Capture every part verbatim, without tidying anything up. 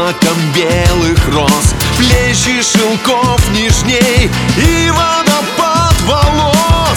облаком белых роз, плечи шелков нежней и водопад волос.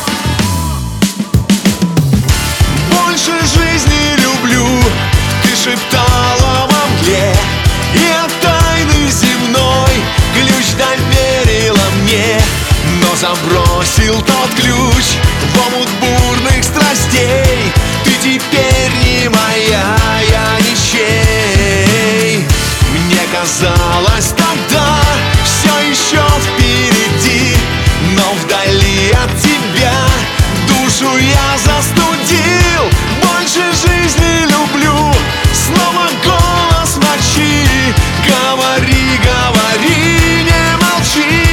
Больше жизни люблю, ты шептала во мгле, и от тайны земной ключ доверила мне. Но забросил тот ключ в омут бурных страстей. Ты теперь не моя, я ничей. Мне казалось тогда все еще впереди, но вдали от тебя душу я застудил. Больше жизни люблю, снова голос мочи. Говори, говори, не молчи.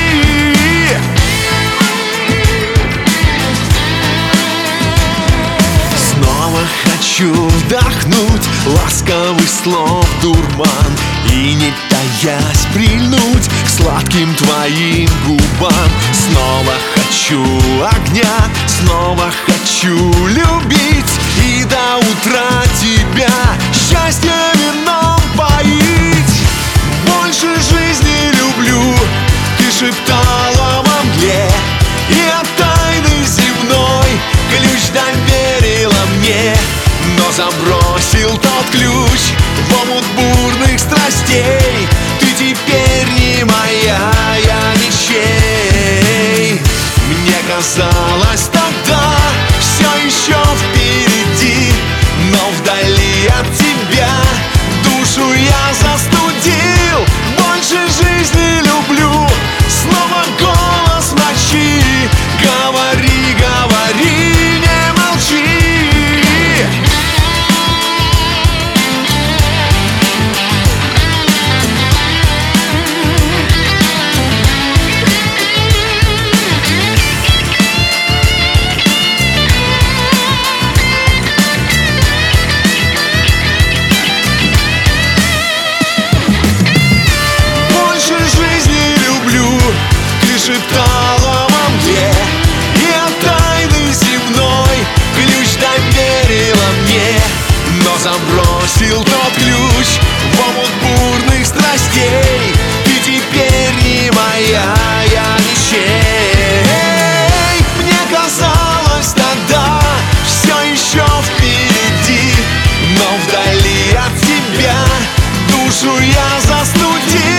Снова хочу вдохнуть ласковый слов дурман и, не таясь, прильнуть к сладким твоим губам. Снова хочу огня, снова хочу любить и до утра тебя счастье вином поить. Больше жизни люблю, ты шептала во мгле, и от тайны земной ключ доверила мне. Но забросил тот ключ в омут бурных страстей. Ты теперь не моя, я ничей. Мне казалось тогда все еще впереди, но вдали от тебя душу я застудил. Больше жизни люблю, снова голос мочи. Говори, говори, не молчи. Шептала во мгле, и от тайны земной ключ доверила мне. Но забросил тот ключ в омут бурных страстей. Ты теперь не моя, я ничей. Мне казалось тогда все еще впереди, но вдали от тебя душу я застудил.